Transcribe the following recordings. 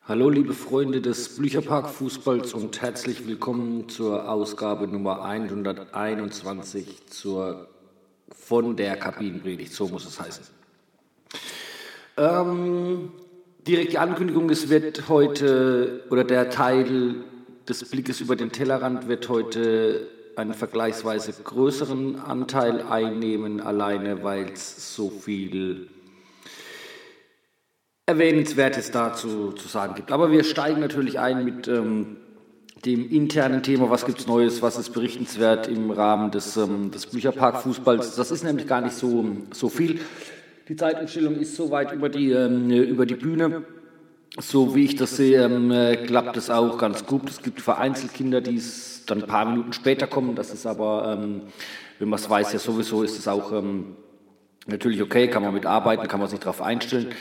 Hallo liebe Freunde des Blücherpark-Fußballs und herzlich willkommen zur Ausgabe Nummer 121 von der Kabinenpredigt, so muss es heißen. Direkt die Ankündigung, es wird heute, oder der Teil des Blickes über den Tellerrand wird heute einen vergleichsweise größeren Anteil einnehmen, alleine weil es so viel Erwähnenswertes dazu zu sagen gibt. Aber wir steigen natürlich ein mit dem internen Thema, was gibt es Neues, was ist berichtenswert im Rahmen des Blücherpark-Fußballs. Das ist nämlich gar nicht so viel. Die Zeitumstellung ist soweit über die Bühne. So wie ich das sehe, klappt es auch ganz gut. Es gibt vereinzelt Kinder, die es dann ein paar Minuten später kommen. Das ist aber, wenn man es weiß, ja sowieso ist es auch natürlich okay, kann man mitarbeiten, kann man sich darauf einstellen.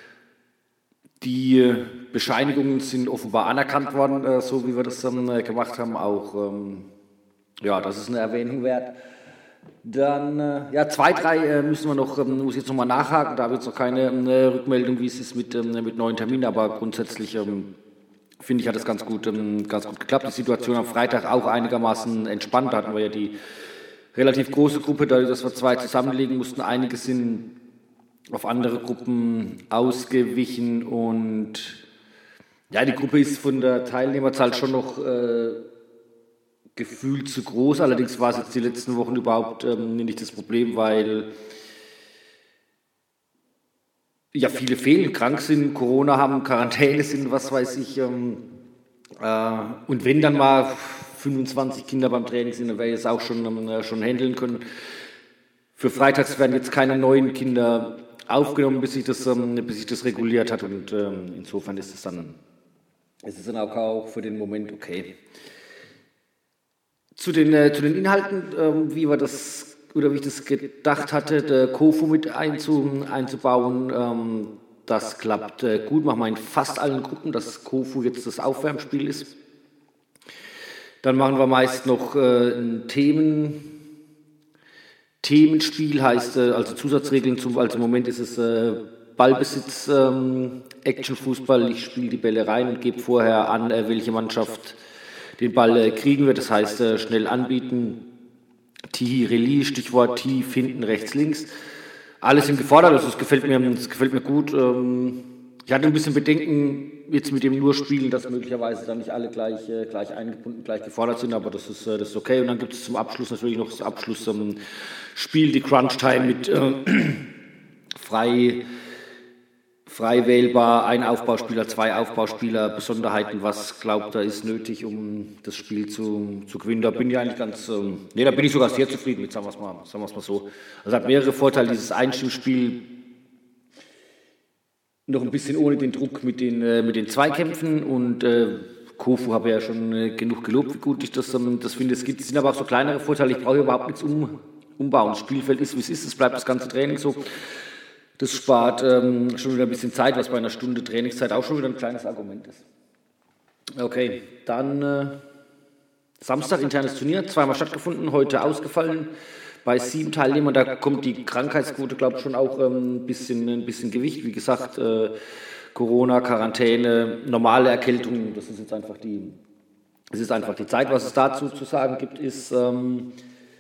Die Bescheinigungen sind offenbar anerkannt worden, so wie wir das gemacht haben. Auch, das ist eine Erwähnung wert. Dann, zwei, drei müssen wir noch, muss ich jetzt nochmal nachhaken. Da habe ich jetzt noch keine Rückmeldung, wie es ist mit neuen Terminen. Aber grundsätzlich finde ich, hat das ganz gut geklappt. Die Situation am Freitag auch einigermaßen entspannt. Da hatten wir ja die relativ große Gruppe, dadurch, dass wir zwei zusammenlegen mussten. Einige sind auf andere Gruppen ausgewichen und ja, die Gruppe ist von der Teilnehmerzahl schon noch gefühlt zu groß. Allerdings war es jetzt die letzten Wochen überhaupt nicht das Problem, weil ja viele fehlen, krank sind, Corona haben, Quarantäne sind, was weiß ich. Und wenn dann mal 25 Kinder beim Training sind, dann wäre ich es auch schon handeln können. Für freitags werden jetzt keine neuen Kinder aufgenommen, bis sich das reguliert hat, und insofern ist es dann auch für den Moment okay. Zu den Inhalten, wie ich das gedacht hatte, der Kofu mit einzubauen, das klappt gut. Machen wir in fast allen Gruppen, dass Kofu jetzt das Aufwärmspiel ist. Dann machen wir meist noch ein Themenspiel, heißt also Zusatzregeln, also im Moment ist es Ballbesitz, Actionfußball, ich spiele die Bälle rein und gebe vorher an, welche Mannschaft den Ball kriegen wird, das heißt schnell anbieten, Tihi, Release, Stichwort tief, hinten, rechts, links, alles sind gefordert, also das gefällt mir gut. Ich hatte ein bisschen Bedenken jetzt mit dem nur Spielen, dass möglicherweise dann nicht alle gleich eingebunden, gleich gefordert sind, aber das ist okay. Und dann gibt es zum Abschluss natürlich noch das Abschlussspiel, die Crunch Time mit frei wählbar, ein Aufbauspieler, zwei Aufbauspieler, Besonderheiten, was glaubt er ist nötig, um das Spiel zu gewinnen. Da bin ich eigentlich da bin ich sogar sehr zufrieden mit, sagen wir es mal so. Also hat mehrere Vorteile, dieses Einstimmspiel, noch ein bisschen ohne den Druck mit den Zweikämpfen, und Kofu habe ja schon genug gelobt, wie gut ich das finde. Es sind aber auch so kleinere Vorteile, ich brauche überhaupt nichts umbauen. Das Spielfeld ist, wie es ist, es bleibt das ganze Training so. Das spart schon wieder ein bisschen Zeit, was bei einer Stunde Trainingszeit auch schon wieder ein kleines Argument ist. Okay, dann Samstag, internes Turnier, zweimal stattgefunden, heute ausgefallen. Bei 7 Teilnehmern, da kommt die Krankheitsquote, glaube ich, schon auch ein bisschen Gewicht. Wie gesagt, Corona, Quarantäne, normale Erkältung, das ist einfach die Zeit. Was es dazu zu sagen gibt, ist, wir haben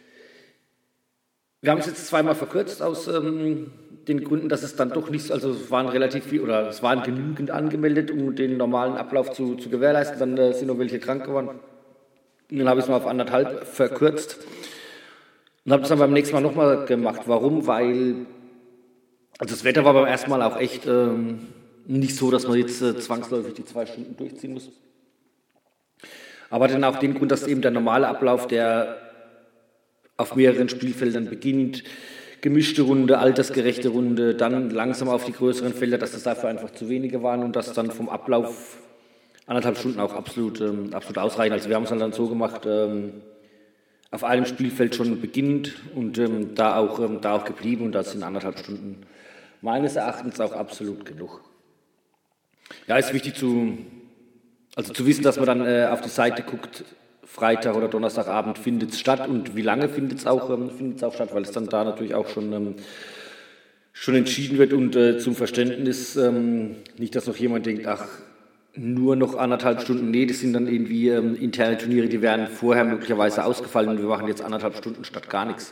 es jetzt zweimal verkürzt aus den Gründen, dass es dann doch nicht, also es waren genügend angemeldet, um den normalen Ablauf zu gewährleisten. Dann sind noch welche krank geworden. Und dann habe ich es mal auf 1,5 verkürzt. Und habe das dann beim nächsten Mal nochmal gemacht. Warum? Weil das Wetter war beim ersten Mal auch echt nicht so, dass man jetzt zwangsläufig die 2 Stunden durchziehen muss. Aber dann auch den Grund, dass eben der normale Ablauf, der auf mehreren Spielfeldern beginnt, gemischte Runde, altersgerechte Runde, dann langsam auf die größeren Felder, dass das dafür einfach zu wenige waren und dass dann vom Ablauf 1,5 Stunden auch absolut ausreichen. Also wir haben es dann so gemacht, auf einem Spielfeld schon beginnend und da auch geblieben, und das sind 1,5 Stunden meines Erachtens auch absolut genug. Ja, ist wichtig zu wissen, dass man dann auf die Seite guckt, Freitag oder Donnerstagabend findet es statt, und wie lange findet es auch statt, weil es dann da natürlich auch schon entschieden wird, und zum Verständnis, nicht, dass noch jemand denkt, ach, nur noch 1,5 Stunden. Nee, das sind dann irgendwie interne Turniere, die wären vorher möglicherweise ausgefallen und wir machen jetzt 1,5 Stunden statt gar nichts.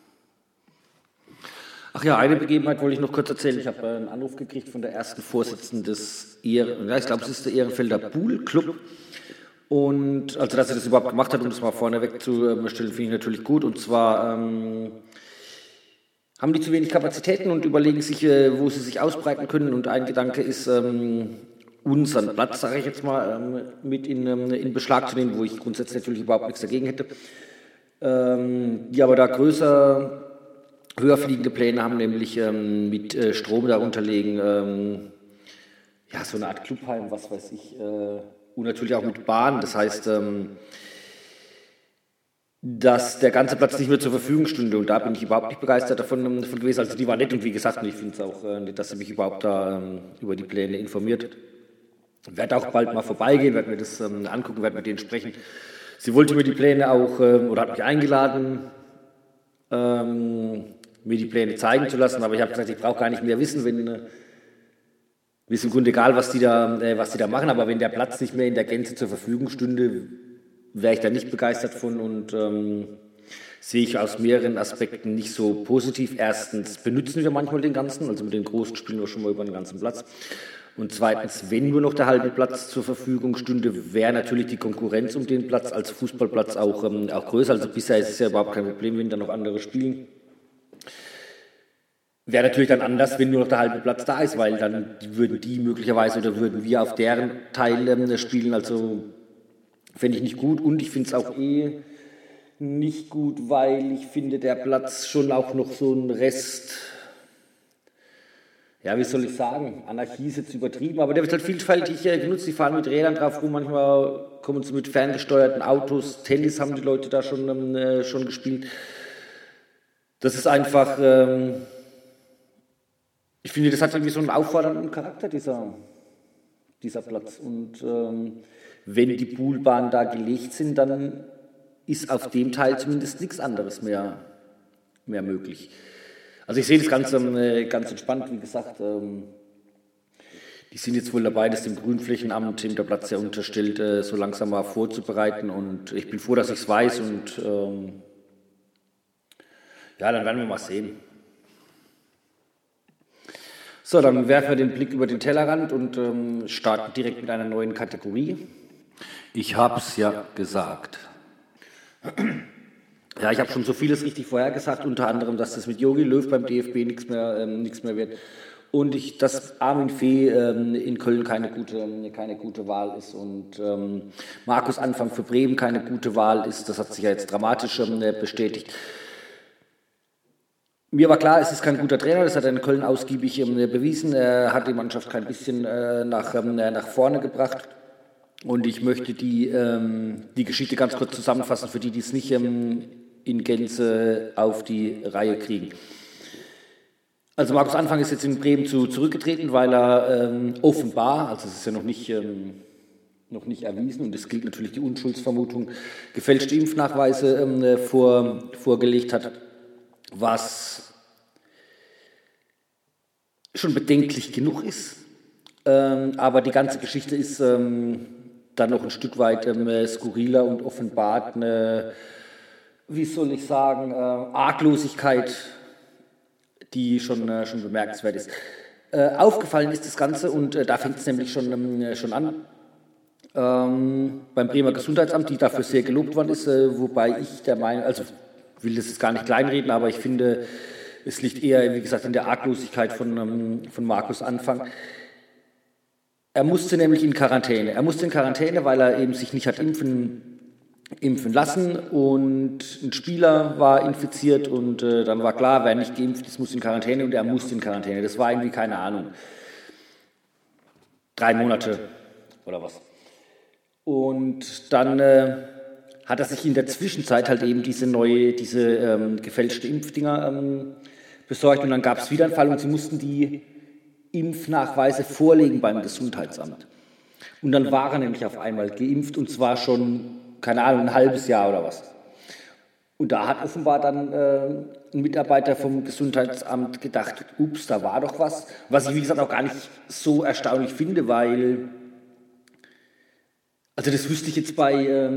Ach ja, eine Begebenheit wollte ich noch kurz erzählen. Ich habe einen Anruf gekriegt von der ersten Vorsitzenden des ich glaube, es ist der Ehrenfelder Pool Club. Und also, dass sie das überhaupt gemacht hat, um das mal vorneweg zu stellen, finde ich natürlich gut. Und zwar haben die zu wenig Kapazitäten und überlegen sich, wo sie sich ausbreiten können. Und ein Gedanke ist, unseren Platz, sage ich jetzt mal, mit in Beschlag zu nehmen, wo ich grundsätzlich natürlich überhaupt nichts dagegen hätte. Die aber da höher fliegende Pläne haben, nämlich mit Strom darunter legen, ja, so eine Art Clubheim, was weiß ich, und natürlich auch mit Bahn. Das heißt, dass der ganze Platz nicht mehr zur Verfügung stünde. Und da bin ich überhaupt nicht begeistert davon gewesen. Also die war nett und wie gesagt, und ich finde es auch nett, dass sie mich überhaupt da über die Pläne informiert. Ich werde auch bald mal vorbeigehen, werde mir das angucken, werde mit denen sprechen. Sie wollte mir die Pläne auch, oder hat mich eingeladen, mir die Pläne zeigen zu lassen, aber ich habe gesagt, ich brauche gar nicht mehr wissen, mir ist im Grunde egal, was die da machen, aber wenn der Platz nicht mehr in der Gänze zur Verfügung stünde, wäre ich da nicht begeistert von und sehe ich aus mehreren Aspekten nicht so positiv. Erstens benutzen wir manchmal den ganzen, also mit den Großen spielen wir schon mal über den ganzen Platz. Und zweitens, wenn nur noch der halbe Platz zur Verfügung stünde, wäre natürlich die Konkurrenz um den Platz als Fußballplatz auch größer. Also bisher ist es ja überhaupt kein Problem, wenn da noch andere spielen. Wäre natürlich dann anders, wenn nur noch der halbe Platz da ist, weil dann würden die möglicherweise oder würden wir auf deren Teil spielen. Also fände ich nicht gut und ich finde es auch nicht gut, weil ich finde, der Platz schon auch noch so ein Rest, ja, wie soll ich sagen, Anarchie ist jetzt übertrieben, aber der wird halt vielfältig genutzt. Die fahren mit Rädern drauf rum, manchmal kommen sie mit ferngesteuerten Autos, Tennis haben die Leute da schon gespielt. Das ist einfach, ich finde, das hat irgendwie so einen auffordernden Charakter, dieser Platz. Und wenn die Poolbahnen da gelegt sind, dann ist auf dem Teil zumindest nichts anderes mehr möglich. Also ich sehe das ganz entspannt, wie gesagt. Die sind jetzt wohl dabei, das dem Grünflächenamt, dem der Platz ja unterstellt, so langsam mal vorzubereiten. Und ich bin froh, dass ich es weiß. Und ja, dann werden wir mal sehen. So, dann werfen wir den Blick über den Tellerrand und starten direkt mit einer neuen Kategorie. Ich habe es ja gesagt. Ja, ich habe schon so vieles richtig vorhergesagt, unter anderem, dass das mit Jogi Löw beim DFB nichts mehr wird und dass Armin Fee in Köln keine gute Wahl ist und Markus Anfang für Bremen keine gute Wahl ist. Das hat sich ja jetzt dramatisch bestätigt. Mir war klar, es ist kein guter Trainer, das hat er in Köln ausgiebig bewiesen. Er hat die Mannschaft kein bisschen nach vorne gebracht. Und ich möchte die Geschichte ganz kurz zusammenfassen, für die es nicht in Gänze auf die Reihe kriegen. Also Markus Anfang ist jetzt in Bremen zurückgetreten, weil er offenbar, also es ist ja noch nicht erwiesen und es gilt natürlich die Unschuldsvermutung, gefälschte Impfnachweise vorgelegt hat, was schon bedenklich genug ist. Aber die ganze Geschichte ist dann noch ein Stück weit skurriler und offenbart eine, wie soll ich sagen, Arglosigkeit, die schon bemerkenswert ist. Aufgefallen ist das Ganze, und da fängt es nämlich schon an, beim Bremer Gesundheitsamt, die dafür sehr gelobt worden ist, wobei ich der Meinung, also ich will das jetzt gar nicht kleinreden, aber ich finde, es liegt eher, wie gesagt, in der Arglosigkeit von Markus Anfang. Er musste nämlich in Quarantäne. Er musste in Quarantäne, weil er eben sich nicht hat impfen lassen, und ein Spieler war infiziert und dann war klar, wer nicht geimpft ist, muss in Quarantäne, und er musste in Quarantäne. Das war irgendwie, keine Ahnung, 3 Monate oder was. Und dann hat er sich in der Zwischenzeit halt eben diese gefälschte Impfdinger besorgt, und dann gab es wieder einen Fall und sie mussten die Impfnachweise vorlegen beim Gesundheitsamt. Und dann war er nämlich auf einmal geimpft, und zwar schon, keine Ahnung, ein halbes Jahr oder was. Und da hat offenbar dann ein Mitarbeiter vom Gesundheitsamt gedacht, ups, da war doch was. Was ich, wie gesagt, auch gar nicht so erstaunlich finde, weil Also das wüsste ich jetzt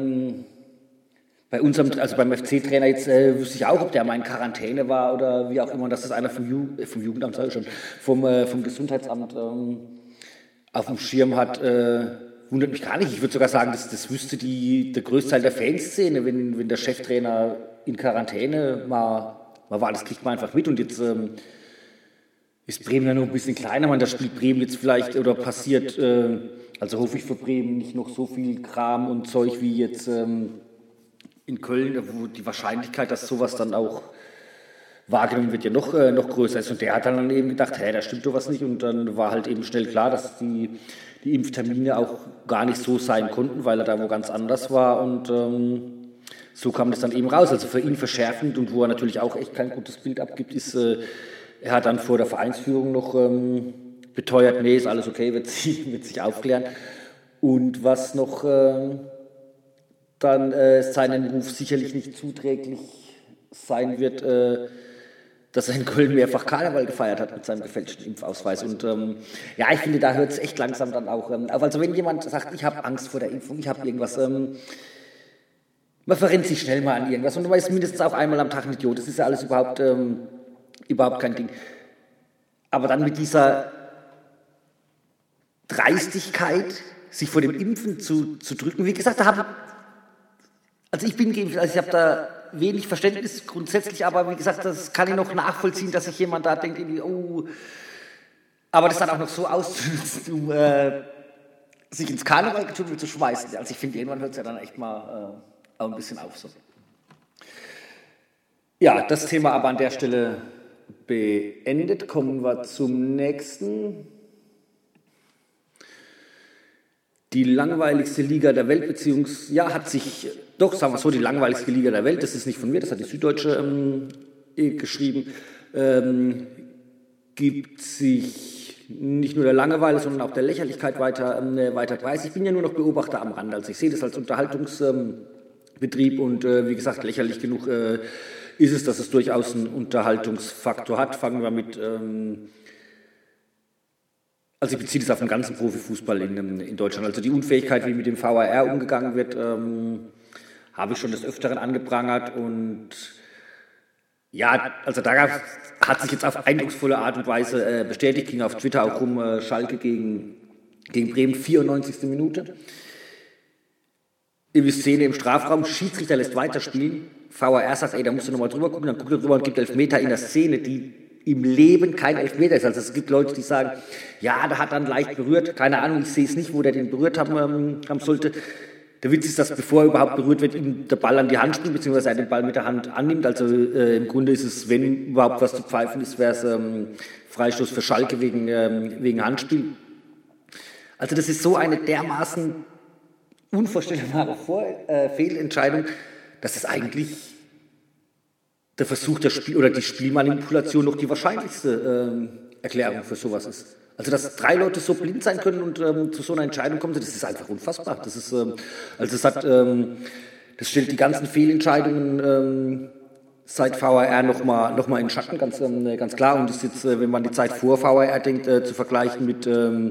bei unserem, also beim FC-Trainer jetzt wüsste ich auch, ob der mal in Quarantäne war oder wie auch immer, dass das einer vom Jugendamt, sage ich schon, vom Gesundheitsamt auf dem Schirm hat, wundert mich gar nicht. Ich würde sogar sagen, das wüsste der Größteil der Fanszene, wenn der Cheftrainer in Quarantäne mal war, das kriegt man einfach mit. Und jetzt ist Bremen ja noch ein bisschen kleiner, da spielt Bremen jetzt vielleicht oder passiert, also hoffe ich für Bremen nicht noch so viel Kram und Zeug wie jetzt in Köln, wo die Wahrscheinlichkeit, dass sowas dann auch wahrgenommen wird, ja noch größer ist. Und der hat dann eben gedacht, da stimmt doch was nicht. Und dann war halt eben schnell klar, dass die Impftermine auch gar nicht so sein konnten, weil er da wo ganz anders war. Und so kam das dann eben raus. Also für ihn verschärfend und wo er natürlich auch echt kein gutes Bild abgibt, ist, er hat dann vor der Vereinsführung noch beteuert, nee, ist alles okay, wird sich aufklären. Und was noch dann seinen Ruf sicherlich nicht zuträglich sein wird, dass er in Köln mehrfach Karneval gefeiert hat mit seinem gefälschten Impfausweis. Und ich finde, da hört es echt langsam dann auch auf. Also wenn jemand sagt, ich habe Angst vor der Impfung, ich habe irgendwas, man verrennt sich schnell mal an irgendwas und man ist mindestens auch einmal am Tag ein Idiot. Das ist ja alles überhaupt kein Ding. Aber dann mit dieser Dreistigkeit, sich vor dem Impfen zu drücken, wie gesagt, ich bin geimpft, also ich habe da wenig Verständnis grundsätzlich, aber wie gesagt, das kann ich noch nachvollziehen, dass sich jemand da denkt, irgendwie, aber das dann auch noch so auszunutzen, um sich ins Karnevalgetümmel zu schmeißen. Also ich finde, irgendwann hört es ja dann echt mal auch ein bisschen auf. So. Ja, das Thema aber an der Stelle beendet. Kommen wir zum nächsten. Die langweiligste Liga der Welt, die langweiligste Liga der Welt, das ist nicht von mir, das hat die Süddeutsche geschrieben, gibt sich nicht nur der Langeweile, sondern auch der Lächerlichkeit weiter preis. Ich bin ja nur noch Beobachter am Rand, also ich sehe das als Unterhaltungsbetrieb und wie gesagt, lächerlich genug ist es, dass es durchaus einen Unterhaltungsfaktor hat. Fangen wir mit... Also ich beziehe das auf den ganzen Profifußball in Deutschland. Also die Unfähigkeit, wie mit dem VAR umgegangen wird, habe ich schon des Öfteren angeprangert. Und ja, also da hat sich jetzt auf eindrucksvolle Art und Weise bestätigt, ging auf Twitter auch rum, Schalke gegen Bremen, 94. Minute. Die Szene im Strafraum, Schiedsrichter lässt weiterspielen. VAR sagt, da musst du nochmal drüber gucken, dann guckt er drüber und gibt Elfmeter in der Szene, die im Leben kein Elfmeter ist. Also es gibt Leute, die sagen, ja, da hat dann leicht berührt. Keine Ahnung, ich sehe es nicht, wo der den berührt haben sollte. Der Witz ist, dass bevor er überhaupt berührt wird, ihm der Ball an die Hand spielt, beziehungsweise er den Ball mit der Hand annimmt. Also im Grunde ist es, wenn überhaupt was zu pfeifen ist, wäre es Freistoß für Schalke wegen Handspiel. Also das ist so eine dermaßen unvorstellbare Fehlentscheidung, dass es eigentlich der Versuch der die Spielmanipulation noch die wahrscheinlichste Erklärung für sowas ist. Also dass 3 Leute so blind sein können und zu so einer Entscheidung kommen, das ist einfach unfassbar. Das ist das stellt die ganzen Fehlentscheidungen seit VAR noch mal in den Schatten, ganz klar. Und ist jetzt, wenn man die Zeit vor VAR denkt, zu vergleichen mit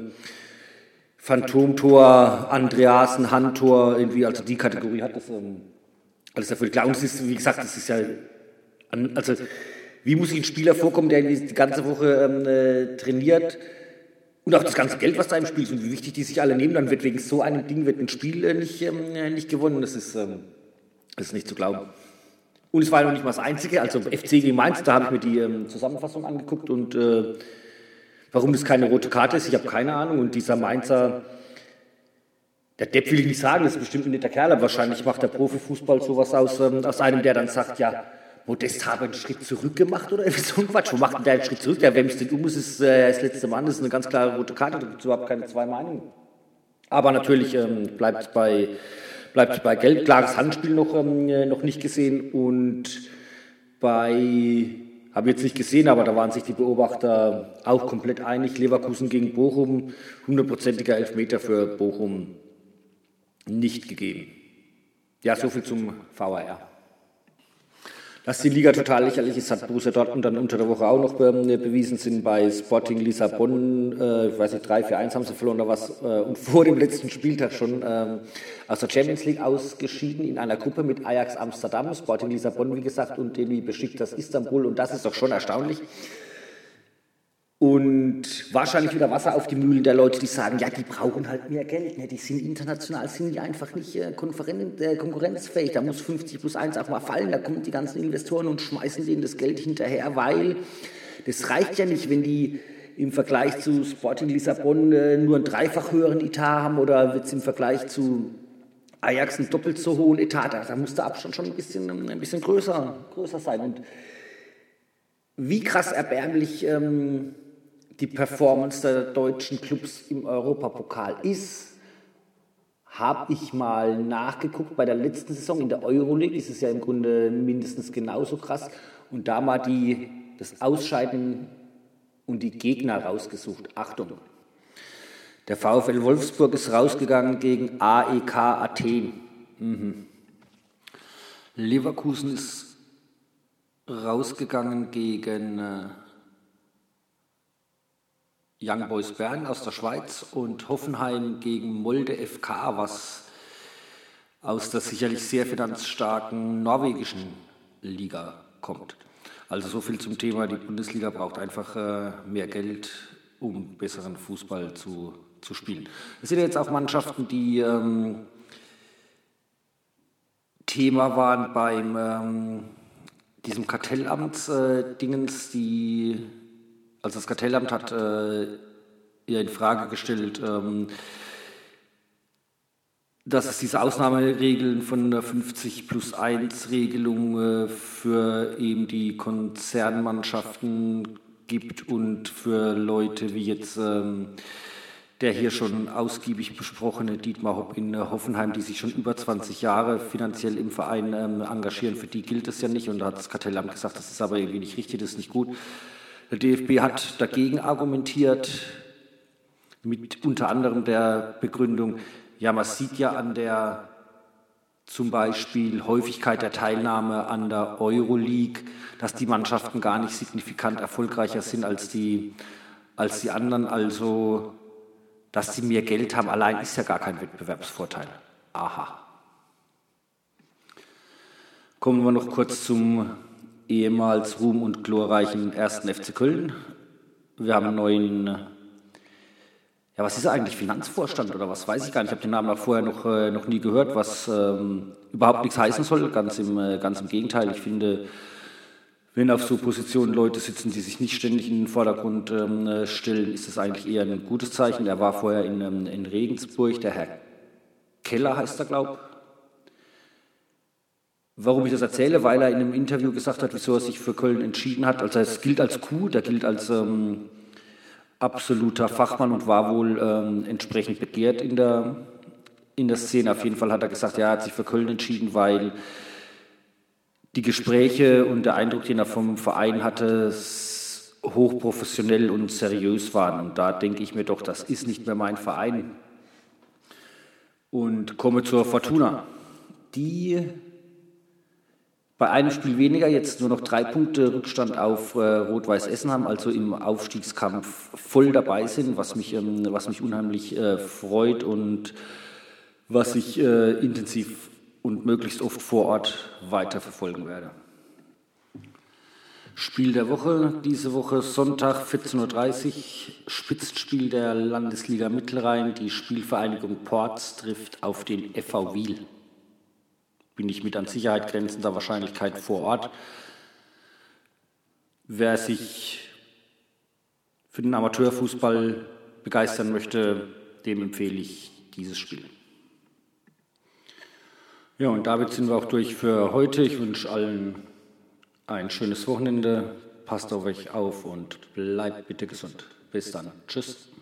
Phantomtor, Andreasen, Handtor, irgendwie, also die Kategorie hat das alles ja völlig klar. Und es ist, wie gesagt, das ist ja, also wie muss sich ein Spieler vorkommen, der die ganze Woche trainiert und auch das ganze Geld, was da im Spiel ist und wie wichtig die sich alle nehmen, dann wird wegen so einem Ding wird ein Spiel nicht gewonnen. Das ist nicht zu glauben. Und es war noch nicht mal das Einzige, also FC gegen Mainz, da habe ich mir die Zusammenfassung angeguckt und warum das keine rote Karte ist, ich habe keine Ahnung. Und dieser Mainzer, der Depp will ich nicht sagen, das ist bestimmt ein netter Kerl, aber wahrscheinlich macht der Profifußball sowas aus einem, der dann sagt, ja, Modest habe einen Schritt zurück gemacht oder so ein Quatsch. Wo macht denn der einen Schritt zurück? Der wemst den es ist das letzte Mann, das ist eine ganz klare rote Karte, da gibt es überhaupt keine zwei Meinungen. Aber natürlich bleibt es bei Geld, klares Handspiel noch nicht gesehen und habe ich jetzt nicht gesehen, aber da waren sich die Beobachter auch komplett einig. Leverkusen gegen Bochum, 100%iger Elfmeter für Bochum nicht gegeben. Ja, soviel zum VAR. Dass die Liga total lächerlich ist, hat Borussia Dortmund dann unter der Woche auch noch bewiesen, sind bei Sporting Lissabon, ich weiß nicht, 3-4-1 haben sie verloren oder was, und vor dem letzten Spieltag schon aus der Champions League ausgeschieden in einer Gruppe mit Ajax Amsterdam, Sporting Lissabon, wie gesagt, und den Besiktas Istanbul, und das ist doch schon erstaunlich. Und wahrscheinlich wieder Wasser auf die Mühlen der Leute, die sagen, ja, die brauchen halt mehr Geld. Ne? Die sind international, sind die einfach nicht konkurrenzfähig. Da muss 50+1 auch mal fallen. Da kommen die ganzen Investoren und schmeißen denen das Geld hinterher, weil das reicht ja nicht, wenn die im Vergleich zu Sporting Lissabon nur einen dreifach höheren Etat haben, oder wird es im Vergleich zu Ajax einen doppelt so hohen Etat. Da muss der Abstand schon ein bisschen größer sein. Und wie krass erbärmlich die Performance der deutschen Clubs im Europapokal ist, habe ich mal nachgeguckt. Bei der letzten Saison in der Euroleague ist es ja im Grunde mindestens genauso krass. Und da mal das Ausscheiden und die Gegner rausgesucht. Achtung, der VfL Wolfsburg ist rausgegangen gegen AEK Athen. Leverkusen ist rausgegangen gegen Young Boys Bern aus der Schweiz, und Hoffenheim gegen Molde FK, was aus der sicherlich sehr finanzstarken norwegischen Liga kommt. Also so viel zum Thema, die Bundesliga braucht einfach mehr Geld, um besseren Fußball zu spielen. Es sind jetzt auch Mannschaften, die Thema waren beim diesem Kartellamts-Dingens, also das Kartellamt hat ja in Frage gestellt, dass es diese Ausnahmeregeln von der 50+1-Regelung für eben die Konzernmannschaften gibt und für Leute wie jetzt der hier schon ausgiebig besprochene Dietmar Hopp in Hoffenheim, die sich schon über 20 Jahre finanziell im Verein engagieren. Für die gilt es ja nicht, und da hat das Kartellamt gesagt, das ist aber irgendwie nicht richtig, das ist nicht gut. Der DFB hat dagegen argumentiert, mit unter anderem der Begründung, ja, man sieht ja an der zum Beispiel Häufigkeit der Teilnahme an der Euroleague, dass die Mannschaften gar nicht signifikant erfolgreicher sind als die anderen, also dass sie mehr Geld haben, allein ist ja gar kein Wettbewerbsvorteil. Aha. Kommen wir noch kurz zum ehemals ruhm- und glorreichen 1. FC Köln. Wir haben einen neuen, ja, was ist er eigentlich, Finanzvorstand oder was, weiß ich gar nicht. Ich habe den Namen auch vorher noch nie gehört, was überhaupt nichts heißen soll, ganz im Gegenteil. Ich finde, wenn auf so Positionen Leute sitzen, die sich nicht ständig in den Vordergrund stellen, ist das eigentlich eher ein gutes Zeichen. Er war vorher in Regensburg, der Herr Keller heißt er, glaube ich. Warum ich das erzähle? Weil er in einem Interview gesagt hat, wieso er sich für Köln entschieden hat. Also es gilt als Coup, der gilt als absoluter Fachmann und war wohl entsprechend begehrt in der Szene. Auf jeden Fall hat er gesagt, er hat sich für Köln entschieden, weil die Gespräche und der Eindruck, den er vom Verein hatte, hochprofessionell und seriös waren. Und da denke ich mir doch, das ist nicht mehr mein Verein. Und komme zur Fortuna, die bei einem Spiel weniger jetzt nur noch 3 Punkte Rückstand auf Rot-Weiß Essen haben, also im Aufstiegskampf voll dabei sind, was mich unheimlich freut und was ich intensiv und möglichst oft vor Ort weiterverfolgen werde. Spiel der Woche, diese Woche Sonntag 14:30 Uhr, Spitzenspiel der Landesliga Mittelrhein, die Spielvereinigung Porz trifft auf den FV Wiel. Bin ich mit an Sicherheit grenzender Wahrscheinlichkeit vor Ort. Wer sich für den Amateurfußball begeistern möchte, dem empfehle ich dieses Spiel. Ja, und damit sind wir auch durch für heute. Ich wünsche allen ein schönes Wochenende. Passt auf euch auf und bleibt bitte gesund. Bis dann. Tschüss.